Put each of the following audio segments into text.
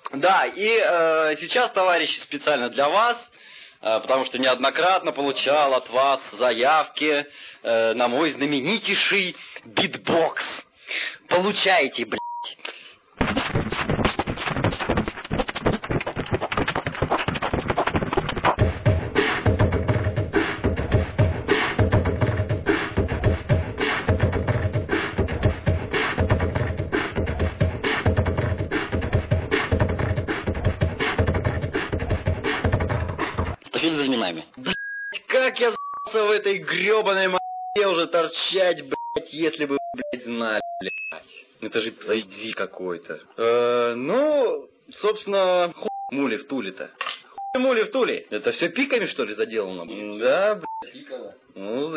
Да, и сейчас, товарищи, специально для вас, потому что неоднократно получал от вас заявки на мой знаменитейший битбокс. Получайте, блядь. Фильм за именами. Блять, как я за***ся в этой гребаной м***е уже торчать, блять, если бы, блять, знали, блять. Это же пиздец какой-то. Ну, собственно, хуй мули в Туле-то. Хуй мули в Туле. Это все пиками, что ли, заделано? Да, блять. Пиково. Ну,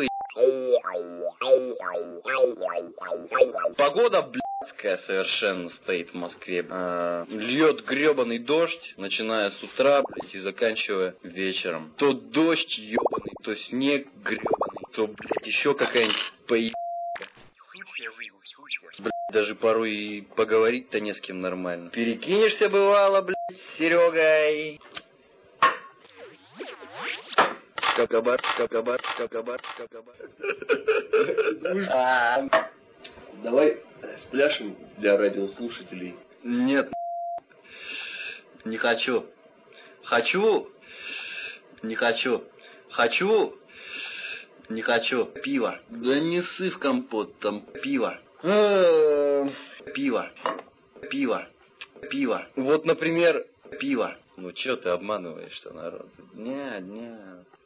погода, блядская, совершенно стоит в Москве. Льет гребаный дождь, начиная с утра, блядь, и заканчивая вечером. То дождь ебаный, то снег гребаный, то, блядь, еще какая-нибудь поебка. Блядь, даже порой и поговорить-то не с кем нормально. Перекинешься, бывало, блядь, с Серегой. Какабар. Давай спляшем для радиослушателей. Нет, не хочу. Хочу. Не хочу. Хочу. Не хочу. Пиво. Да не ссы в компот, там пиво. Пиво. Пиво. Пиво. Вот, например, пиво. Ну, чё ты обманываешь-то, народ? Нет.